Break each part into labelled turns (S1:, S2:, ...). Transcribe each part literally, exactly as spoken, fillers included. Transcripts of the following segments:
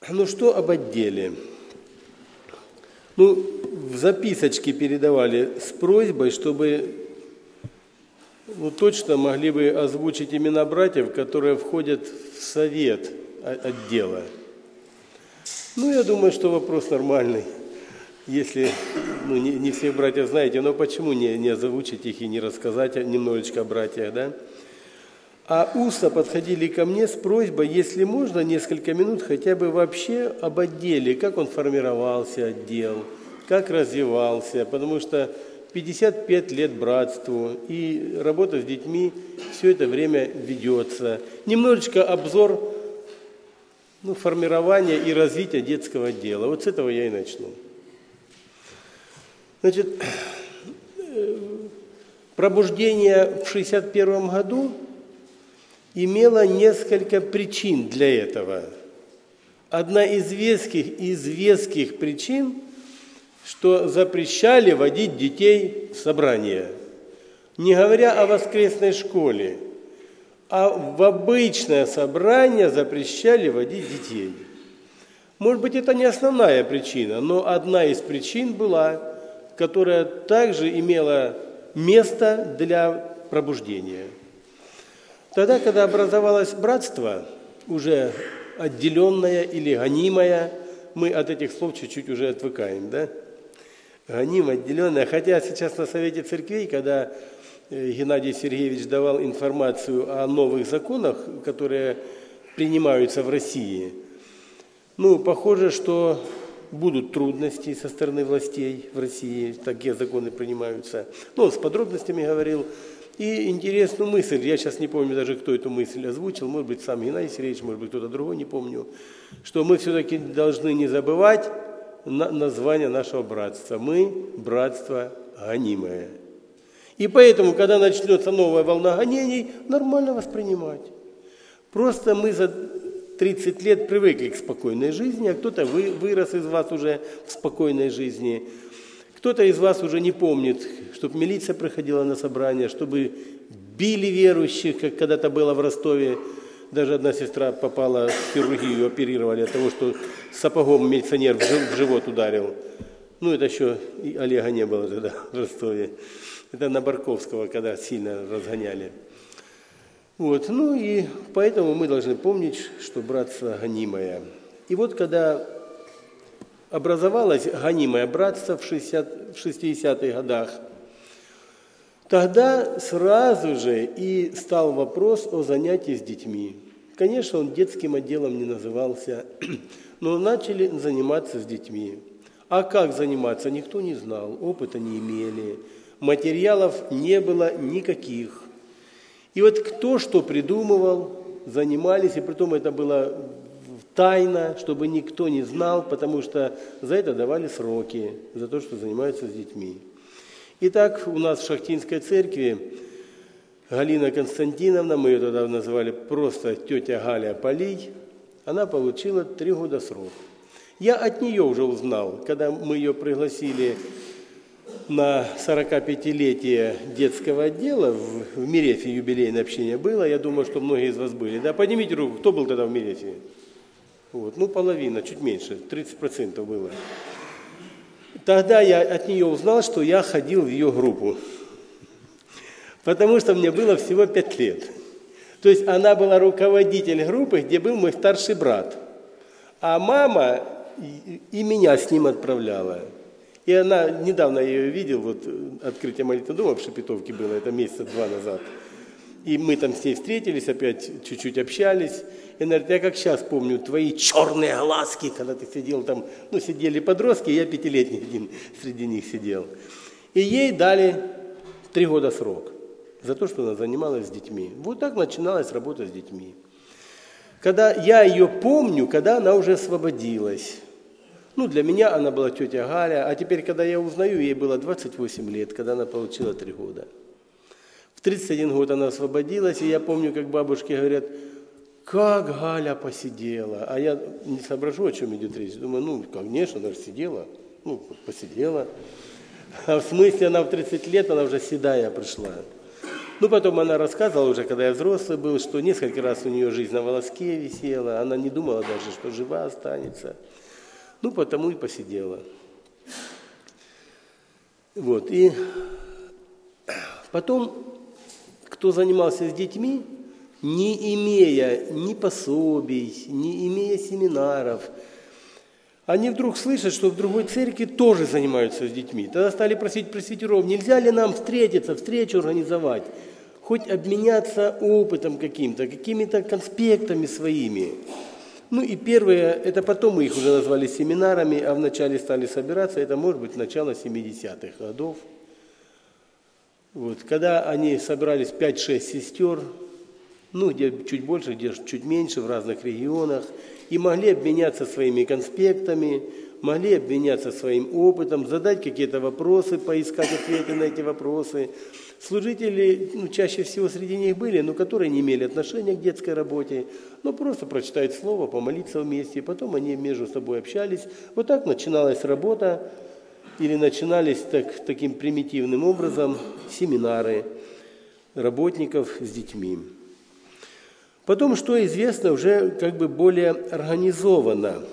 S1: Ну что об отделе? Ну, в записочке передавали с просьбой, чтобы ну, точно могли бы озвучить имена братьев, которые входят в совет отдела. Ну, я думаю, что вопрос нормальный. Если ну, не, не всех братьев знаете, но почему не, не озвучить их и не рассказать немножечко о братьях, да? А устно подходили ко мне с просьбой, если можно, несколько минут хотя бы вообще об отделе, как он формировался, отдел, как развивался, потому что пятьдесят пять лет братству, и работа с детьми все это время ведется. Немножечко обзор ну, формирования и развития детского отдела. Вот с этого я и начну. Значит, пробуждение в шестьдесят первом году имело несколько причин для этого. Одна из веских, из веских причин, что запрещали водить детей в собрание. Не говоря о воскресной школе, а в обычное собрание запрещали водить детей. Может быть, это не основная причина, но одна из причин была, которая также имела место для пробуждения. Тогда, когда образовалось братство, уже отделенное или гонимое, мы от этих слов чуть-чуть уже отвыкаем, да? Гоним, отделенное. Хотя сейчас на Совете Церквей, когда Геннадий Сергеевич давал информацию о новых законах, которые принимаются в России, ну, похоже, что будут трудности со стороны властей в России, такие законы принимаются. Ну, он с подробностями говорил. И интересную мысль, я сейчас не помню даже, кто эту мысль озвучил, может быть, сам Геннадий Сергеевич, может быть, кто-то другой, не помню, что мы все-таки должны не забывать на название нашего братства. Мы – братство гонимое. И поэтому, когда начнется новая волна гонений, нормально воспринимать. Просто мы за тридцать лет привыкли к спокойной жизни, а кто-то вы, вырос из вас уже в спокойной жизни. Кто-то из вас уже не помнит, чтобы милиция приходила на собрание, чтобы били верующих, как когда-то было в Ростове. Даже одна сестра попала в хирургию, оперировали от того, что сапогом милиционер в живот ударил. Ну, это еще и Олега не было тогда в Ростове. Это на Барковского, когда сильно разгоняли. Вот. Ну и поэтому мы должны помнить, что братство гонимое. И вот когда образовалось гонимое братство в шестидесятых годах, тогда сразу же и стал вопрос о занятии с детьми. Конечно, он детским отделом не назывался, но начали заниматься с детьми. А как заниматься, никто не знал, опыта не имели, материалов не было никаких. И вот кто что придумывал, занимались, и притом это было тайно, чтобы никто не знал, потому что за это давали сроки, за то, что занимаются с детьми. Итак, у нас в Шахтинской церкви Галина Константиновна, мы ее тогда называли просто тетя Галя Полей, она получила три года срок. Я от нее уже узнал, когда мы ее пригласили на сорокапятилетие детского отдела, в, в Мерефе юбилейное общение было, я думаю, что многие из вас были. Да, поднимите руку, кто был тогда в Мерефе? Вот, ну, половина, чуть меньше, тридцать процентов было. Тогда я от нее узнал, что я ходил в ее группу, потому что мне было всего пять лет. То есть она была руководитель группы, где был мой старший брат, а мама и меня с ним отправляла. И она, недавно я ее видел, вот открытие молитвенного дома в Шепетовке было, это месяца два назад. И мы там с ней встретились, опять чуть-чуть общались. И она говорит, я как сейчас помню твои черные глазки, когда ты сидел там, ну, сидели подростки, я пятилетний один среди них сидел. И ей дали три года срок за то, что она занималась с детьми. Вот так начиналась работа с детьми. Когда я ее помню, когда она уже освободилась. Ну, для меня она была тетя Галя, а теперь, когда я узнаю, ей было двадцать восемь лет, когда она получила три года. В тридцать один год она освободилась, и я помню, как бабушки говорят, как Галя посидела. А я не соображу, о чем идет речь. Думаю, ну, конечно, она же сидела. Ну, посидела. А в смысле, она в тридцать лет, она уже седая пришла. Ну, потом она рассказывала уже, когда я взрослый был, что несколько раз у нее жизнь на волоске висела, она не думала даже, что жива останется. Ну, потому и посидела. Вот, и потом, кто занимался с детьми, не имея ни пособий, не имея семинаров, они вдруг слышат, что в другой церкви тоже занимаются с детьми. Тогда стали просить пресвитеров, нельзя ли нам встретиться, встречу организовать, хоть обменяться опытом каким-то, какими-то конспектами своими. Ну и первые, это потом мы их уже назвали семинарами, а вначале стали собираться, это может быть начало семидесятых годов. Вот, когда они собрались пять-шесть сестер, ну где чуть больше, где чуть меньше, в разных регионах, и могли обменяться своими конспектами, могли обменяться своим опытом, задать какие-то вопросы, поискать ответы на эти вопросы. Служители, ну, чаще всего среди них были, но которые не имели отношения к детской работе, но просто прочитать слово, помолиться вместе, потом они между собой общались. Вот так начиналась работа, или начинались так, таким примитивным образом семинары работников с детьми. Потом, что известно, уже как бы более организовано,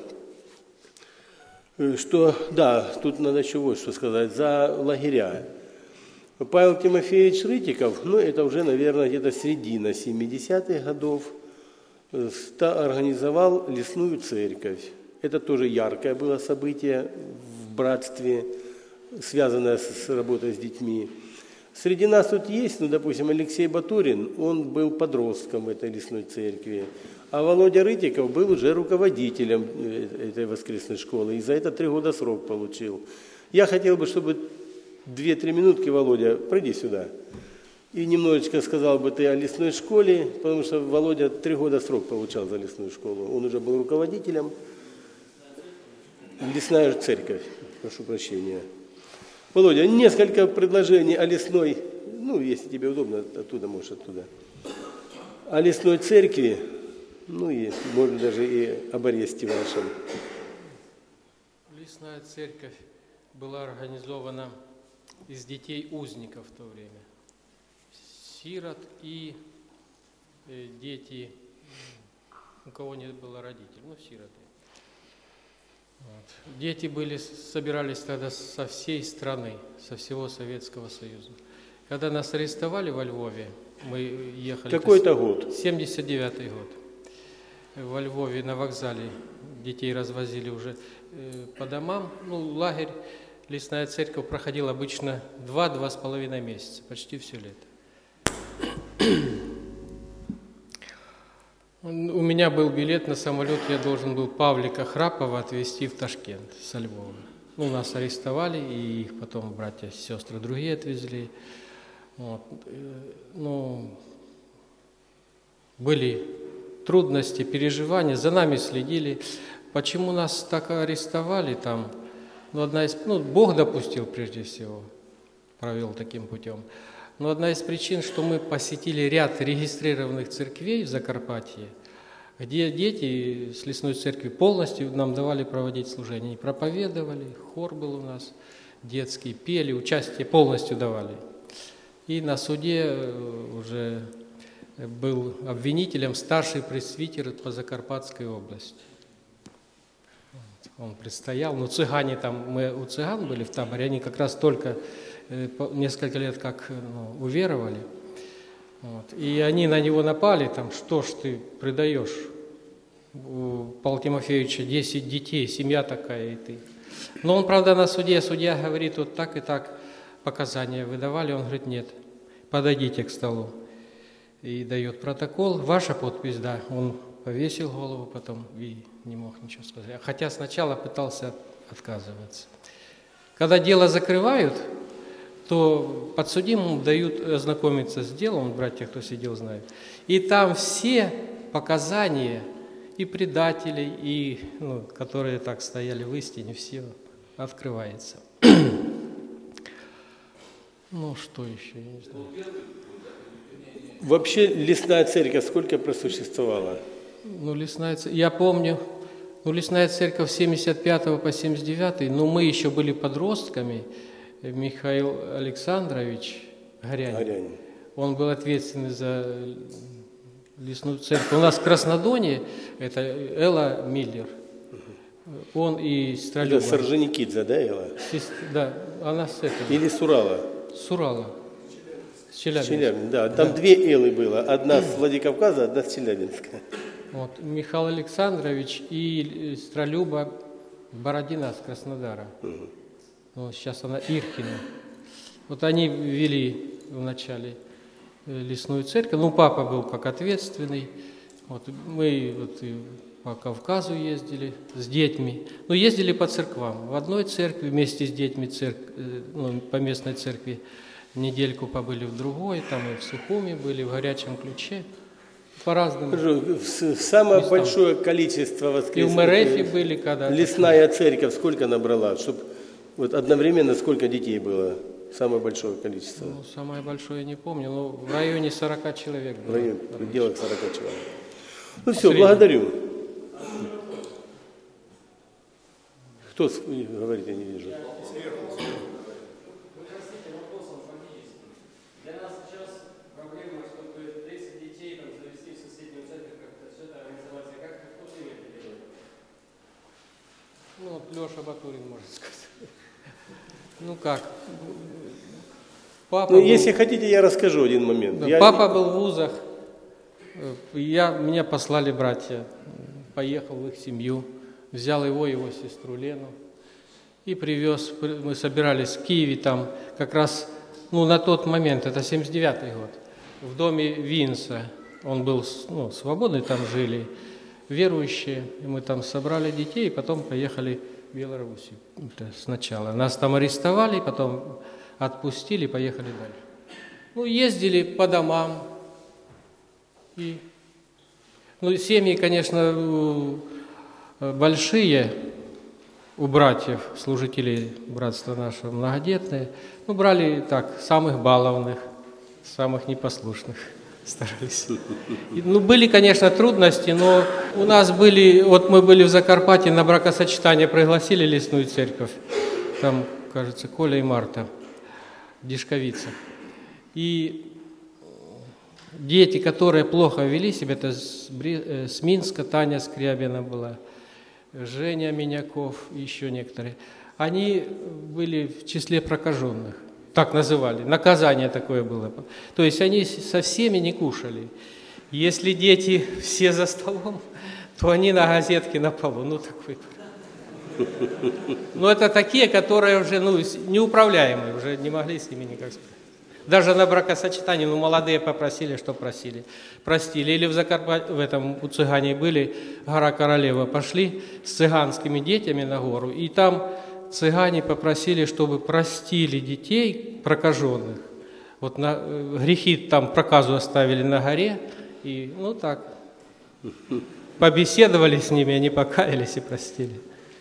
S1: что, да, тут надо еще вот что сказать, за лагеря. Павел Тимофеевич Рытиков, ну это уже, наверное, где-то середина семидесятых годов, организовал лесную церковь. Это тоже яркое было событие в братстве, связанное с работой с детьми. Среди нас тут есть, ну, допустим, Алексей Батурин, он был подростком в этой лесной церкви, а Володя Рытиков был уже руководителем этой воскресной школы, и за это три года срок получил. Я хотел бы, чтобы две-три минутки, Володя, пройди сюда, и немножечко сказал бы ты о лесной школе, потому что Володя три года срок получал за лесную школу, он уже был руководителем. Лесная церковь, прошу прощения. Володя, несколько предложений о лесной, ну, если тебе удобно, оттуда, можешь оттуда, о лесной церкви, ну, и, может, даже и об аресте вашем.
S2: Лесная церковь была организована из детей узников в то время, сирот и дети, у кого не было родителей, ну, сироты. Вот. Дети были, собирались тогда со всей страны, со всего Советского Союза. Когда нас арестовали во Львове, мы ехали...
S1: Какой-то год?
S2: семьдесят девятый год. Во Львове на вокзале детей развозили уже э, по домам. Ну, лагерь, лесная церковь проходил обычно два-два с половиной месяца, почти все лето. У меня был билет на самолет, я должен был Павлика Храпова отвезти в Ташкент со Львова. Ну, нас арестовали, и их потом братья, сестры другие отвезли. Вот. Ну, были трудности, переживания, за нами следили. Почему нас так арестовали там? Ну, одна из, ну, Бог допустил прежде всего, провел таким путем. Но одна из причин, что мы посетили ряд регистрированных церквей в Закарпатье, где дети с лесной церкви полностью нам давали проводить служение. Они проповедовали, хор был у нас детский, пели, участие полностью давали. И на суде уже был обвинителем старший пресвитер по Закарпатской области. Он предстоял, ну цыгане там, мы у цыган были в таборе, они как раз только несколько лет как ну, уверовали. Вот. И они на него напали, там, что ж ты предаешь? У Павла Тимофеевича десять детей, семья такая, и ты. Но он, правда, на суде, судья говорит, вот так и так показания выдавали. Он говорит, нет, подойдите к столу. И дает протокол, ваша подпись, да. Он повесил голову потом и не мог ничего сказать. Хотя сначала пытался отказываться. Когда дело закрывают, то подсудимому дают ознакомиться с делом, братья, кто сидел, знают. И там все показания и предателей, и ну, которые так стояли в истине, все открывается. Ну, что еще, я не знаю.
S1: Вообще лесная церковь сколько просуществовала?
S2: Ну, лесная церковь, я помню, ну, лесная церковь с семьдесят пятого по семьдесят девятый, но мы еще были подростками. Михаил Александрович Горянин,
S1: Горянин.
S2: Он был ответственный за лесную церковь. У нас в Краснодоне это Элла Миллер. Он и Сестралюба.
S1: Это Сорженикидзе, да, Элла?
S2: Да, она с этого.
S1: Или с Урала?
S2: С Урала. С Челябинска.
S1: Челябинск, да. Там да. Две Эллы было. Одна с Владикавказа, одна с Челябинска.
S2: Вот. Михаил Александрович и Сестралюба Бородина с Краснодара. Угу. Вот, сейчас она Иркина. Вот они вели вначале лесную церковь. Ну, папа был как ответственный. Вот, мы вот, по Кавказу ездили с детьми. Ну, ездили по церквам. В одной церкви вместе с детьми церк... ну, по местной церкви недельку побыли в другой. Там и в Сухуми были, в Горячем Ключе. По-разному.
S1: Самое местам. Большое количество воскресений.
S2: И в Мерефе были когда-то.
S1: Лесная церковь сколько набрала? Чтобы вот одновременно сколько детей было? Самое большое количество.
S2: Ну, самое большое я не помню, но в районе сорока человек было.
S1: В районе, в пределах сорока человек. Ну все, благодарю. Кто говорит, я не вижу.
S3: Для нас сейчас проблема, чтобы тридцать детей там, завести в соседнюю церковь, как-то все это организовать. Как кто имеет это делать?
S2: Ну, вот Леша Батурин, можно сказать. Ну как?
S1: Папа ну, был... если хотите, я расскажу один момент.
S2: Да,
S1: я...
S2: Папа был в вузах. Я, меня послали братья. Поехал в их семью. Взял его, его сестру Лену. И привез. Мы собирались в Киеве там как раз, ну, на тот момент, это семьдесят девятый год, в доме Винса. Он был, ну, свободный, там жили верующие. И мы там собрали детей, и потом поехали в Беларусь сначала. Нас там арестовали, потом отпустили, поехали дальше. Ну, ездили по домам. И, ну, семьи, конечно, большие у братьев, служителей братства нашего, многодетные. Ну, брали так, самых балованных, самых непослушных. Старались. Ну, были, конечно, трудности, но у нас были, вот мы были в Закарпатье, на бракосочетание пригласили лесную церковь, там, кажется, Коля и Марта, в Дишковицах. И дети, которые плохо вели себя, это с, с Минска, Таня Скрябина была, Женя Миняков и еще некоторые, они были в числе прокаженных. Так называли, наказание такое было. То есть они со всеми не кушали. Если дети все за столом, то они на газетке на полу. Ну, такой. Но это такие, которые уже ну, неуправляемые, уже не могли с ними никак справиться. Даже на бракосочетании, ну, молодые попросили, что просили. Простили. Или в Закарпатье, в этом у цыгане были, гора Королева, пошли с цыганскими детьми на гору, и там цыгане попросили, чтобы простили детей прокаженных. Вот на, грехи там проказу оставили на горе. И, ну так, побеседовали с ними, они покаялись и простили.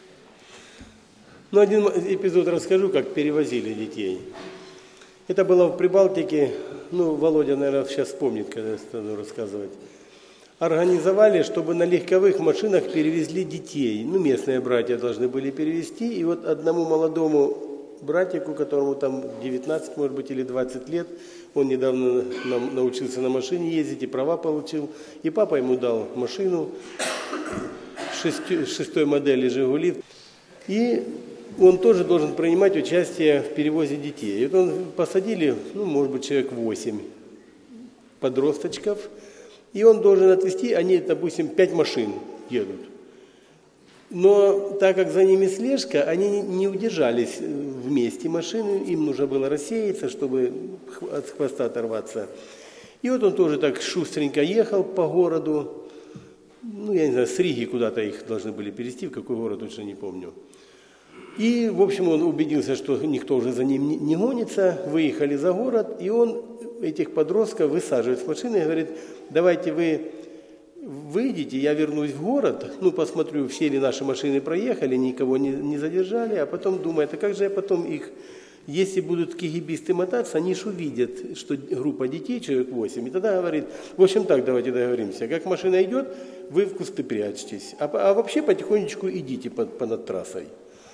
S1: Ну, один эпизод расскажу, как перевозили детей. Это было в Прибалтике, ну, Володя, наверное, сейчас вспомнит, когда я стану рассказывать. Организовали, чтобы на легковых машинах перевезли детей. Ну, местные братья должны были перевезти. И вот одному молодому братику, которому там девятнадцать, может быть, или двадцать лет, он недавно научился на машине ездить и права получил. И папа ему дал машину шести, шестой модели «Жигули». И он тоже должен принимать участие в перевозе детей. И вот он посадили, ну, может быть, человек восемь подросточков. И он должен отвезти, они, допустим, пять машин едут. Но так как за ними слежка, они не удержались вместе машины, им нужно было рассеяться, чтобы от хвоста оторваться. И вот он тоже так шустренько ехал по городу, ну, я не знаю, с Риги куда-то их должны были перевезти, в какой город, точно не помню. И, в общем, он убедился, что никто уже за ним не гонится, выехали за город, и он этих подростков высаживает с машины и говорит: давайте вы выйдите, я вернусь в город, ну, посмотрю, все ли наши машины проехали, никого не, не задержали, а потом думает, а как же я потом их, если будут кегибисты мотаться, они же увидят, что группа детей, человек восемь, и тогда говорит, в общем так, давайте договоримся, как машина идет, вы в кусты прячьтесь, а, а вообще потихонечку идите под, понад трассой.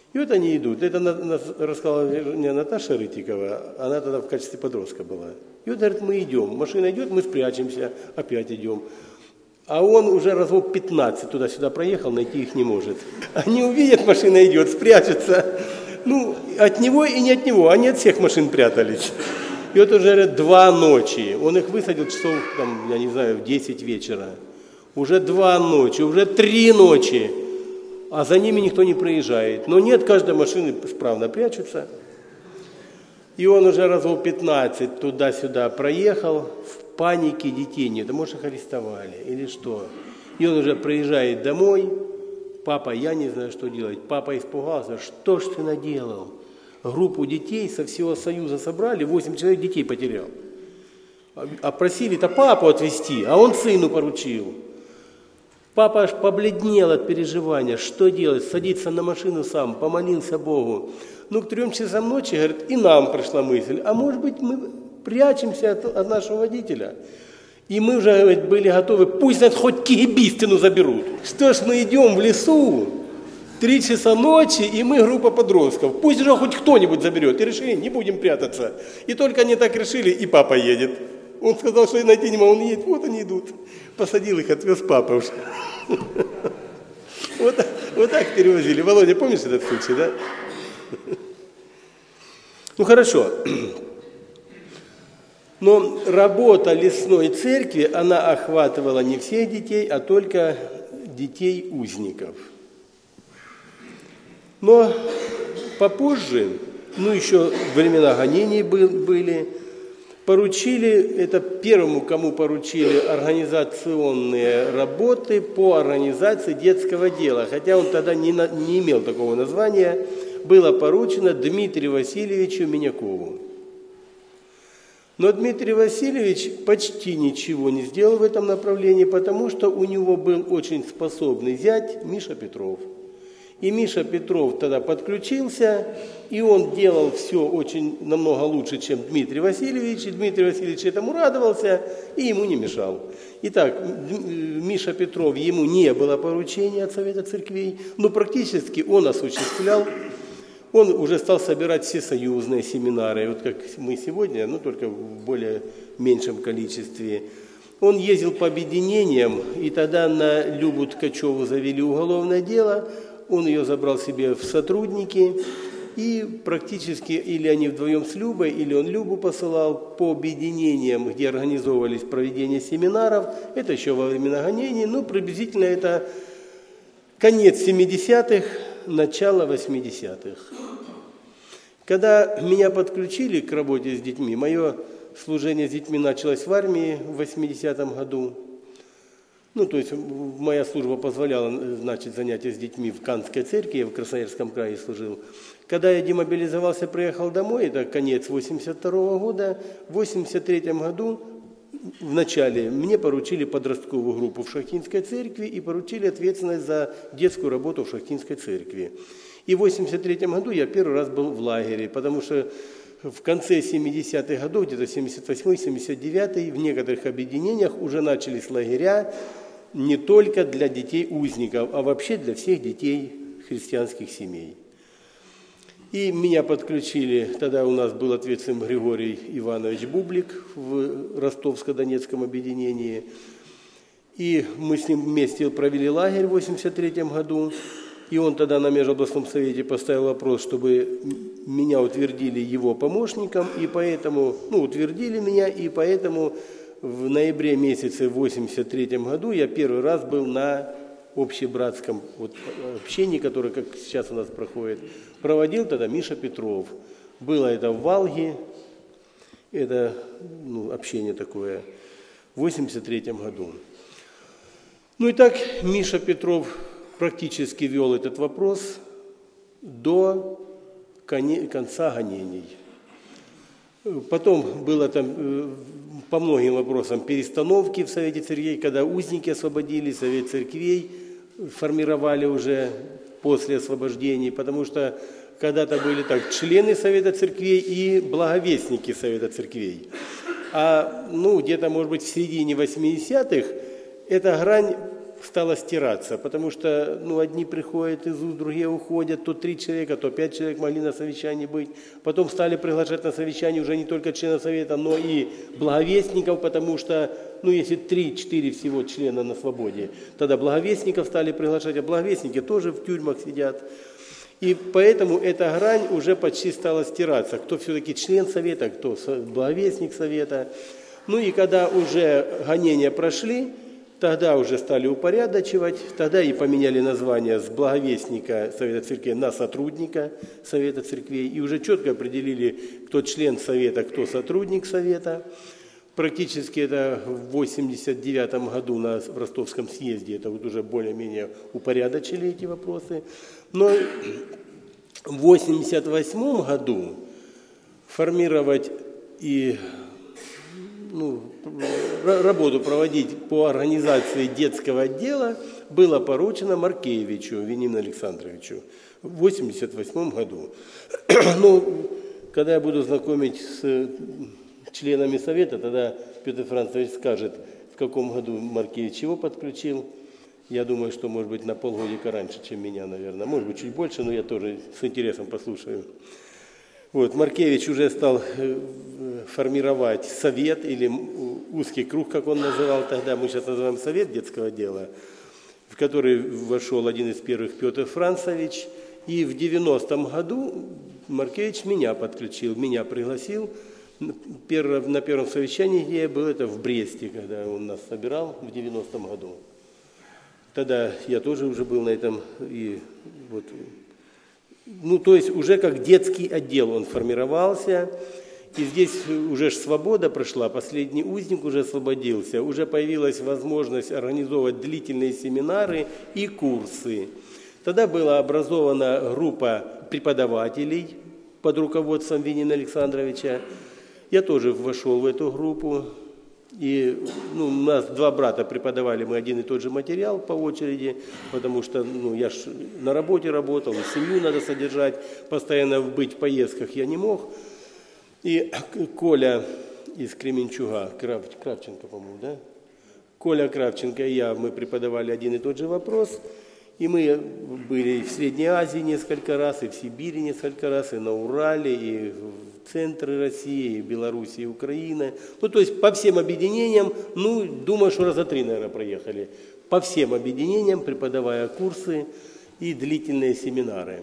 S1: И вот они идут. Это на- на- рассказала мне Наташа Рытикова, она тогда в качестве подростка была. И вот, говорит, мы идем, машина идет, мы спрячемся, опять идем. А он уже разов пятнадцать туда-сюда проехал, найти их не может. Они увидят, машина идет, спрячутся. Ну, от него и не от него, они от всех машин прятались. И вот уже, говорят, два ночи. Он их высадил часов, там, я не знаю, в десять вечера. Уже два ночи, уже три ночи. А за ними никто не проезжает. Но нет, каждая машина справно прячутся. И он уже разов пятнадцать туда-сюда проехал, в панике детей нет. Да может, их арестовали или что. И он уже приезжает домой. Папа, я не знаю, что делать. Папа испугался. Что ж ты наделал? Группу детей со всего Союза собрали, восемь человек детей потерял. А просили-то папу отвезти, а он сыну поручил. Папа аж побледнел от переживания. Что делать? Садиться на машину сам, помолился Богу. Ну, к трем часам ночи, говорит, и нам пришла мысль, а может быть, мы прячемся от, от нашего водителя. И мы уже, говорит, были готовы, пусть нас хоть кигибистину заберут. Что ж, мы идем в лесу, три часа ночи, и мы группа подростков. Пусть же хоть кто-нибудь заберет. И решили, не будем прятаться. И только они так решили, и папа едет. Он сказал, что найти не могу, он едет, вот они идут. Посадил их, отвез папа уже. Вот так, вот так перевозили. Володя, помнишь этот случай, да? Ну хорошо. Но работа лесной церкви, она охватывала не всех детей, а только детей узников. Но попозже, ну еще времена гонений были, поручили, это первому, кому поручили организационные работы по организации детского дела. Хотя он тогда не, на, не имел такого названия, было поручено Дмитрию Васильевичу Минякову. Но Дмитрий Васильевич почти ничего не сделал в этом направлении, потому что у него был очень способный зять Миша Петров. И Миша Петров тогда подключился, и он делал все очень намного лучше, чем Дмитрий Васильевич. И Дмитрий Васильевич этому радовался и ему не мешал. Итак, Миша Петров, ему не было поручения от Совета Церквей, но практически он осуществлял. Он уже стал собирать всесоюзные семинары, вот как мы сегодня, но только в более меньшем количестве. Он ездил по объединениям, и тогда на Любу Ткачеву завели уголовное дело. Он ее забрал себе в сотрудники, и практически или они вдвоем с Любой, или он Любу посылал по объединениям, где организовывались проведения семинаров. Это еще во времена гонений, ну, приблизительно это конец семидесятых, начало восьмидесятых. Когда меня подключили к работе с детьми, мое служение с детьми началось в армии в восьмидесятом году. Ну, то есть моя служба позволяла, значит, занятия с детьми в Канской церкви, я в Красноярском крае служил. Когда я демобилизовался, приехал домой, это конец восемьдесят второго года, в восемьдесят третьем году в начале мне поручили подростковую группу в Шахтинской церкви и поручили ответственность за детскую работу в Шахтинской церкви. И в восемьдесят третьем году я первый раз был в лагере, потому что в конце семидесятых годов, где-то семьдесят восьмой семьдесят девятый, в некоторых объединениях уже начались лагеря не только для детей узников, а вообще для всех детей христианских семей. И меня подключили, тогда у нас был ответственным Григорий Иванович Бублик в Ростовско-Донецком объединении. И мы с ним вместе провели лагерь в восемьдесят третьем году. И он тогда на Межобластном совете поставил вопрос, чтобы меня утвердили его помощником, и поэтому, ну, утвердили меня, и поэтому в ноябре месяце в восемьдесят третьем году я первый раз был на общебратском вот, общении, которое, как сейчас у нас проходит, проводил тогда Миша Петров. Было это в Валге, это ну, общение такое, в восемьдесят третьем году. Ну и так Миша Петров практически вел этот вопрос до конца гонений. Потом было там по многим вопросам перестановки в Совете Церквей, когда узники освободили, Совет Церквей формировали уже после освобождений, потому что когда-то были так члены Совета Церквей и благовестники Совета Церквей. А ну, где-то, может быть, в середине восьмидесятых эта грань стала стираться, потому что ну, одни приходят из уст, другие уходят, то три человека, то пять человек могли на совещании быть. Потом стали приглашать на совещание уже не только членов совета, но и благовестников, потому что, ну, если три-четыре всего члена на свободе, тогда благовестников стали приглашать, а благовестники тоже в тюрьмах сидят. И поэтому эта грань уже почти стала стираться. Кто все-таки член совета, кто благовестник совета. Ну и когда уже гонения прошли, тогда уже стали упорядочивать, тогда и поменяли название с благовестника Совета Церквей на сотрудника Совета Церквей. И уже четко определили, кто член Совета, кто сотрудник Совета. Практически это в восемьдесят девятом году на в Ростовском съезде это вот уже более-менее упорядочили эти вопросы. Но в восемьдесят восьмом году формировать и ну, работу проводить по организации детского отдела было поручено Маркевичу Вениамину Александровичу в восемьдесят восьмом году. Ну, когда я буду знакомить с членами совета, тогда Петр Францович скажет, в каком году Маркевич его подключил. Я думаю, что, может быть, на полгодика раньше, чем меня, наверное. Может быть, чуть больше, но я тоже с интересом послушаю. Вот, Маркевич уже стал формировать совет, или узкий круг, как он называл тогда, мы сейчас называем совет детского дела, в который вошел один из первых Петр Францович. И в девяностом году Маркевич меня подключил, меня пригласил. На первом совещании, где я был, это в Бресте, когда он нас собирал в девяностом году. Тогда я тоже уже был на этом, и вот, ну, то есть уже как детский отдел он формировался, и здесь уже ж свобода прошла, последний узник уже освободился, уже появилась возможность организовывать длительные семинары и курсы. Тогда была образована группа преподавателей под руководством Вениамина Александровича. Я тоже вошел в эту группу. И ну, у нас два брата преподавали, мы один и тот же материал по очереди, потому что ну, я ж на работе работал, и семью надо содержать, постоянно быть в поездках я не мог. И Коля из Кременчуга, Крав, Кравченко, по-моему, да? Коля Кравченко и я, мы преподавали один и тот же вопрос. И мы были в Средней Азии несколько раз, и в Сибири несколько раз, и на Урале, и в центре России, и в Белоруссии, и Украины. Ну, то есть по всем объединениям, ну, думаю, что раза три, наверное, проехали. По всем объединениям, преподавая курсы и длительные семинары.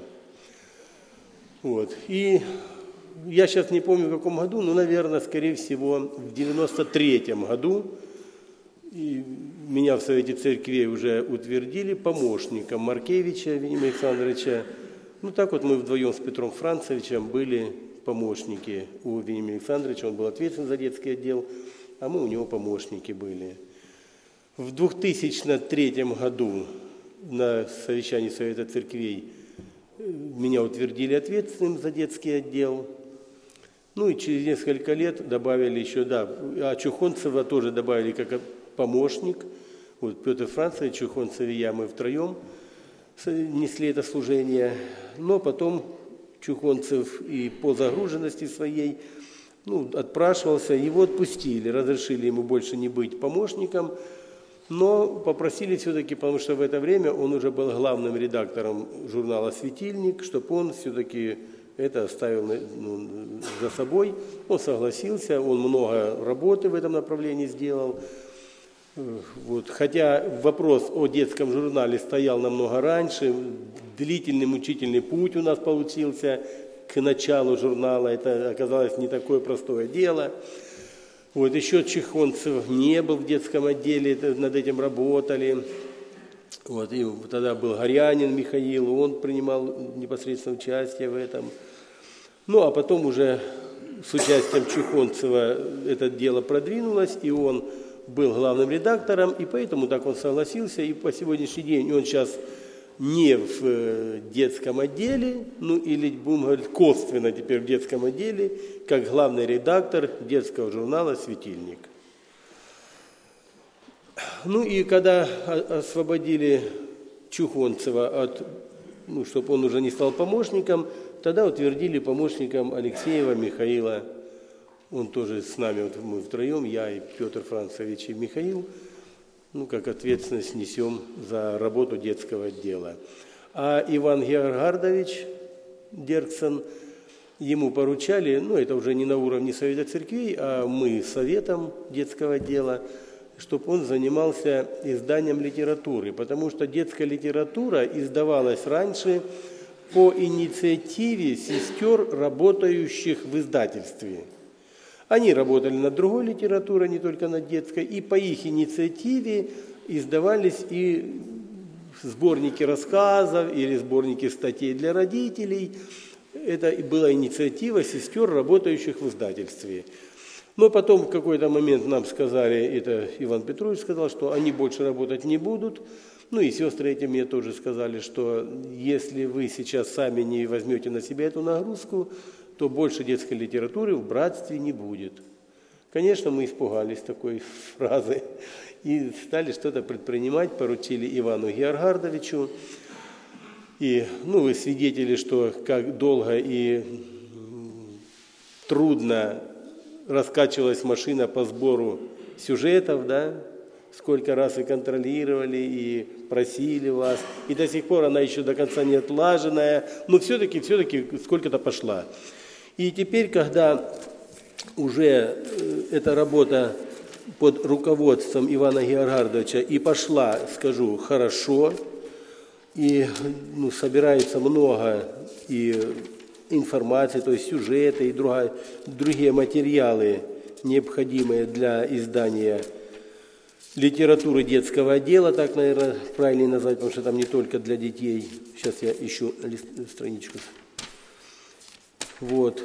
S1: Вот. И я сейчас не помню, в каком году, но, наверное, скорее всего, в девяносто третьем году и меня в Совете Церквей уже утвердили помощником Маркевича Вениамина Александровича. Ну так вот мы вдвоем с Петром Францовичем были помощники у Вениамина Александровича. Он был ответственен за детский отдел, а мы у него помощники были. В две тысячи третьем году на совещании Совета Церквей меня утвердили ответственным за детский отдел. Ну и через несколько лет добавили еще, да, а Чухонцева тоже добавили как помощник. Вот Петр Францович, Чухонцев и я, мы втроем несли это служение. Но потом Чухонцев и по загруженности своей ну, отпрашивался, его отпустили, разрешили ему больше не быть помощником, но попросили все-таки, потому что в это время он уже был главным редактором журнала «Светильник», чтобы он все-таки это оставил ну, за собой. Он согласился, он много работы в этом направлении сделал. Вот. Хотя вопрос о детском журнале стоял намного раньше, длительный мучительный путь у нас получился к началу журнала, это оказалось не такое простое дело. Вот. Еще Чухонцев не был в детском отделе, над этим работали. Вот. И тогда был Горянин Михаил, он принимал непосредственно участие в этом. Ну а потом уже с участием Чухонцева это дело продвинулось, и он был главным редактором, и поэтому так он согласился, и по сегодняшний день он сейчас не в детском отделе, ну или, будем говорить, косвенно теперь в детском отделе, как главный редактор детского журнала «Светильник». Ну и когда освободили Чухонцева, от, ну, чтобы он уже не стал помощником, тогда утвердили помощником Алексеева Михаила. Он тоже с нами, вот мы втроем, я и Петр Францович и Михаил. ну, как ответственность несем за работу детского отдела. А Иван Георгардович Дерксон, ему поручали, ну, это уже не на уровне Совета Церквей, а мы Советом детского отдела, чтобы он занимался изданием литературы, потому что детская литература издавалась раньше по инициативе сестер, работающих в издательстве. Они работали над другой литературой, не только над детской, и по их инициативе издавались и сборники рассказов или сборники статей для родителей. Это была инициатива сестер, работающих в издательстве. Но потом в какой-то момент нам сказали, это Иван Петрович сказал, что они больше работать не будут. Ну и сестры эти мне тоже сказали, что если вы сейчас сами не возьмете на себя эту нагрузку, то больше детской литературы в братстве не будет. Конечно, мы испугались такой фразы и стали что-то предпринимать, поручили Ивану Георгардовичу. И, ну, вы свидетели, что как долго и трудно раскачивалась машина по сбору сюжетов, да, сколько раз и контролировали, и просили вас, и до сих пор она еще до конца не отлаженная, но все-таки, все-таки сколько-то пошла. И теперь, когда уже эта работа под руководством Ивана Георгардовича и пошла, скажу, хорошо, и ну, собирается много и информации, то есть сюжеты и другая, другие материалы, необходимые для издания литературы детского отдела, так, наверное, правильнее назвать, потому что там не только для детей. Сейчас я ищу лист, страничку. Вот.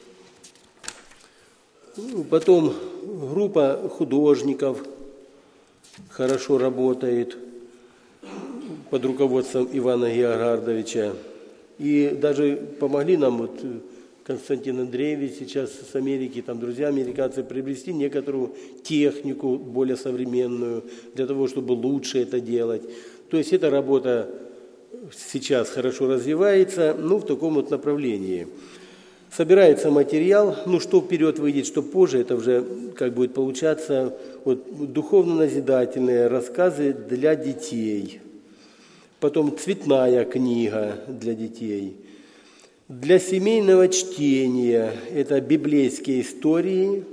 S1: Потом группа художников хорошо работает под руководством Ивана Георгардовича. И даже помогли нам, вот Константин Андреевич сейчас с Америки, там друзья американцы, приобрести некоторую технику более современную, для того, чтобы лучше это делать. То есть эта работа сейчас хорошо развивается, ну, в таком вот направлении. Собирается материал, ну, что вперед выйдет, что позже, это уже как будет получаться, вот, духовно-назидательные рассказы для детей. Потом цветная книга для детей. Для семейного чтения это библейские истории,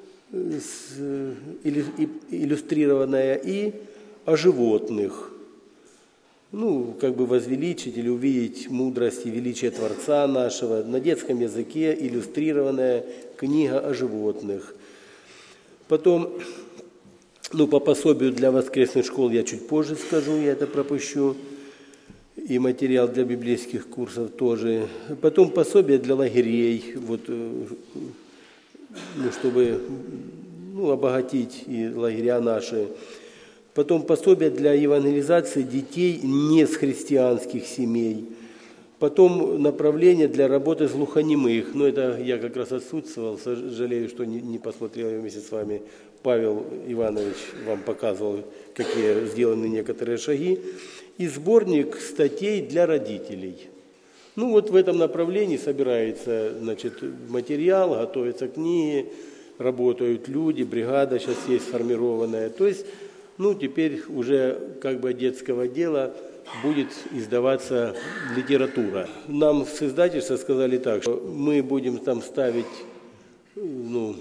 S1: иллюстрированные, и о животных. Ну, как бы возвеличить или увидеть мудрость и величие Творца нашего. На детском языке иллюстрированная книга о животных. Потом, ну, по пособию для воскресных школ я чуть позже скажу, я это пропущу. И материал для библейских курсов тоже. Потом пособие для лагерей, вот, ну, чтобы ну, обогатить и лагеря наши. Потом пособие для евангелизации детей не с христианских семей. Потом направление для работы с глухонемых. Но это я как раз отсутствовал, сожалею, что не, не посмотрел я вместе с вами. Павел Иванович вам показывал, какие сделаны некоторые шаги. И сборник статей для родителей. Ну вот в этом направлении собирается, значит, материал, готовятся книги, работают люди, бригада сейчас есть сформированная. То есть, ну теперь уже как бы от детского отдела будет издаваться литература. Нам с издательства сказали так, что мы будем там ставить, ну,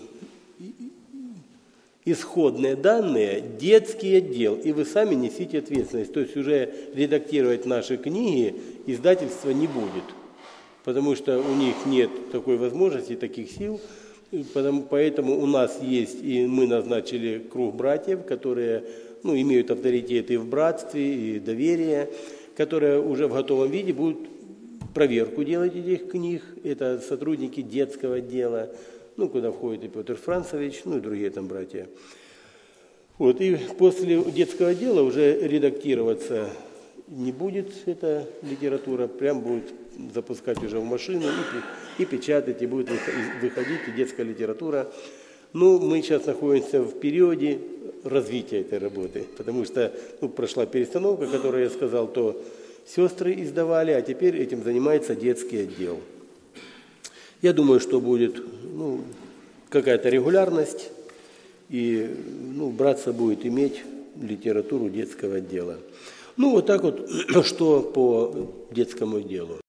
S1: исходные данные, детский отдел, и вы сами несите ответственность. То есть уже редактировать наши книги издательство не будет, потому что у них нет такой возможности, таких сил. Поэтому у нас есть, и мы назначили круг братьев, которые ну, имеют авторитет и в братстве, и доверие, которые уже в готовом виде будут проверку делать этих книг. Это сотрудники детского отдела, ну, куда входит и Петр Францевич, ну, и другие там братья. Вот, и после детского отдела уже редактироваться не будет эта литература, прям будет запускать уже в машину и, и печатать, и будет выходить и детская литература. Ну, мы сейчас находимся в периоде развития этой работы, потому что ну, прошла перестановка, которую я сказал, то сестры издавали, а теперь этим занимается детский отдел. Я думаю, что будет ну, какая-то регулярность, и ну, братство будет иметь литературу детского дела. Ну, вот так вот, что по детскому делу.